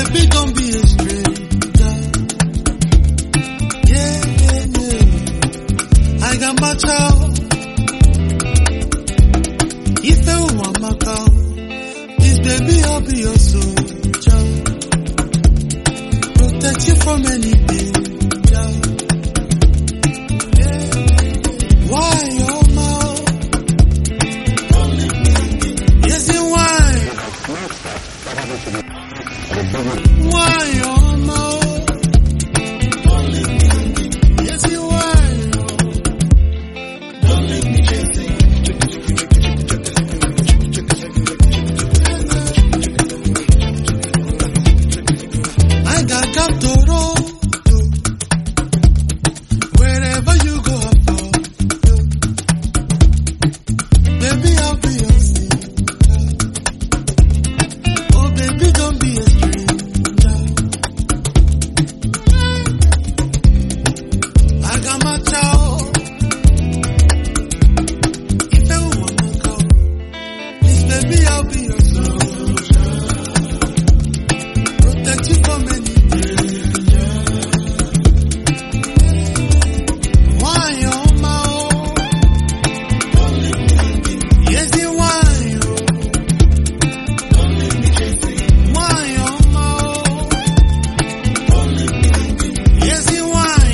baby, don't be a stranger. Yeah. I got my child. If you want my cow, this baby, I'll be your soldier. Protect you from any danger. Why your mouth? Yes, you why? Why your mouth? Yes, you why? Don't leave me chasing. I got Captoro. Wherever you go, I follow. Baby, I'll be your sister. Oh, baby, don't be a stranger. I got my child. If you wanna go, please, baby, I'll be your soldier. Protect you from any danger. Why your mouth? Yes, you why? Why your mouth? Yes, you why?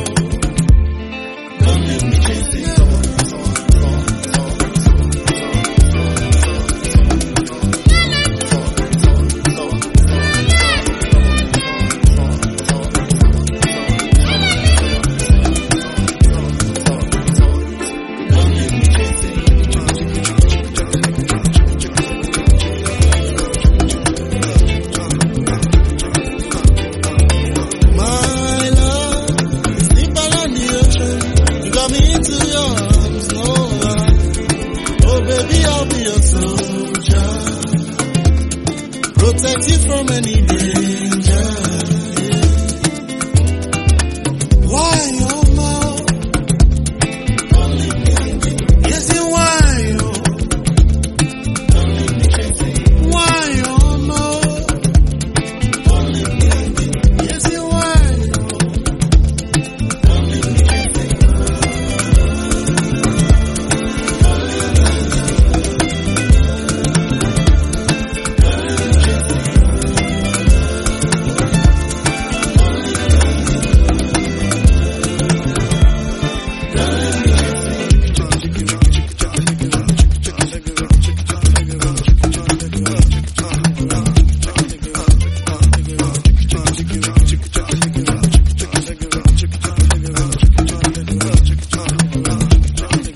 My love, deeper than the ocean. You got me into your arms, oh baby, I'll be your soldier. Protect you from any danger. Why your mouth? Yes, you why? Why your mouth? Yes, you why?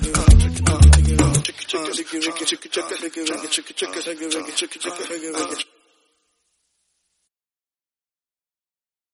Chicken.